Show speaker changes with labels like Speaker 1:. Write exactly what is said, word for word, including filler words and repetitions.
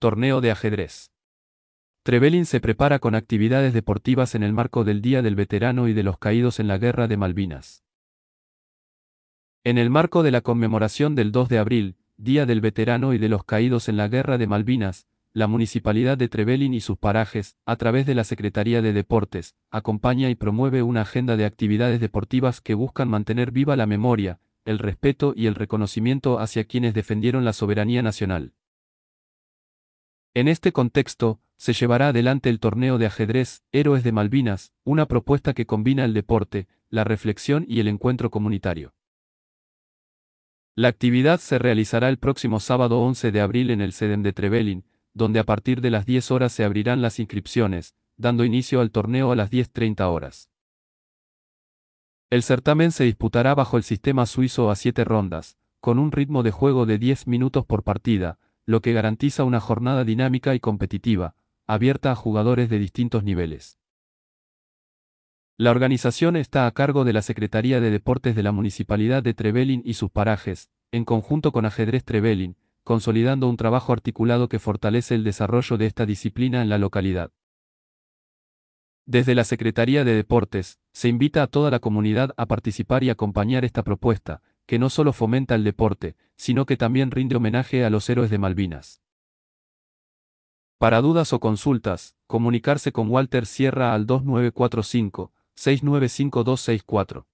Speaker 1: Torneo de ajedrez. Trevelin se prepara con actividades deportivas en el marco del Día del Veterano y de los Caídos en la Guerra de Malvinas. En el marco de la conmemoración del dos de abril, Día del Veterano y de los Caídos en la Guerra de Malvinas, la Municipalidad de Trevelin y sus parajes, a través de la Secretaría de Deportes, acompaña y promueve una agenda de actividades deportivas que buscan mantener viva la memoria, el respeto y el reconocimiento hacia quienes defendieron la soberanía nacional. En este contexto, se llevará adelante el torneo de ajedrez Héroes de Malvinas, una propuesta que combina el deporte, la reflexión y el encuentro comunitario. La actividad se realizará el próximo sábado once de abril en el CEDEM de Trevelin, donde a partir de las diez horas se abrirán las inscripciones, dando inicio al torneo a las diez treinta horas. El certamen se disputará bajo el sistema suizo a siete rondas, con un ritmo de juego de diez minutos por partida, lo que garantiza una jornada dinámica y competitiva, abierta a jugadores de distintos niveles. La organización está a cargo de la Secretaría de Deportes de la Municipalidad de Trevelin y sus parajes, en conjunto con Ajedrez Trevelin, consolidando un trabajo articulado que fortalece el desarrollo de esta disciplina en la localidad. Desde la Secretaría de Deportes, se invita a toda la comunidad a participar y acompañar esta propuesta, que no solo fomenta el deporte, sino que también rinde homenaje a los héroes de Malvinas. Para dudas o consultas, comunicarse con Walter Sierra al dos nueve cuatro cinco, seis nueve cinco dos seis cuatro.